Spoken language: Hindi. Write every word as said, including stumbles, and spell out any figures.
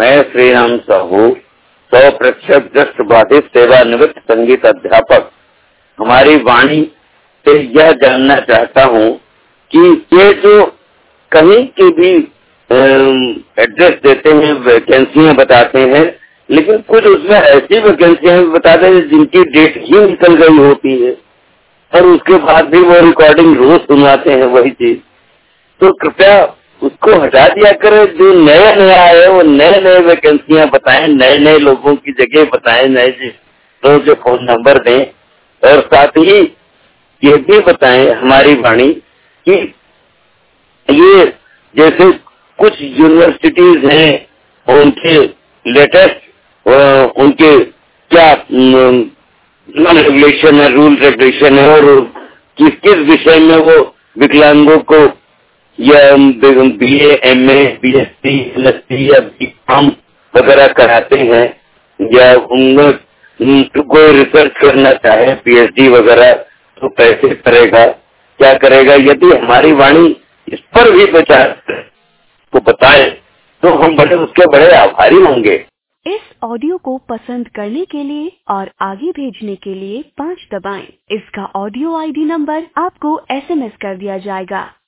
मैं श्रीराम साहू, सौ प्रतिशत दृष्ट बाधित सेवानिवृत्त संगीत अध्यापक, हमारी वाणी से यह जानना चाहता हूँ कि ये जो कहीं की भी एड्रेस देते हैं, वैकेंसियां बताते हैं, लेकिन कुछ उसमें ऐसी वैकेंसियां भी बताते हैं जिनकी डेट ही निकल गई होती है और उसके बाद भी वो रिकॉर्डिंग रोज सुनाते हैं वही चीज। तो कृपया उसको हटा दिया करें। जो नया नया है वो नए नए वैकेंसियां बताएं, नए नए लोगों की जगह बताएं, नए लोगों के फोन नंबर दें और साथ ही ये भी बताएं हमारी वाणी कि ये जैसे कुछ यूनिवर्सिटीज हैं उनके लेटेस्ट उनके क्या रेगुलेशन है, रूल रेगुलेशन है और किस किस विषय में वो विकलांगों को या B A, M A, B S C, L S C या बी कॉम वगैरह कराते हैं, या उनमें कोई रिसर्च करना चाहे पी एच डी वगैरह तो कैसे करेगा, क्या करेगा। यदि हमारी वाणी इस पर भी विचार को बताए तो हम बड़े उसके बड़े आभारी होंगे। इस ऑडियो को पसंद करने के लिए और आगे भेजने के लिए पाँच दबाएं। इसका ऑडियो आई डी नंबर आपको एस एम एस कर दिया जाएगा।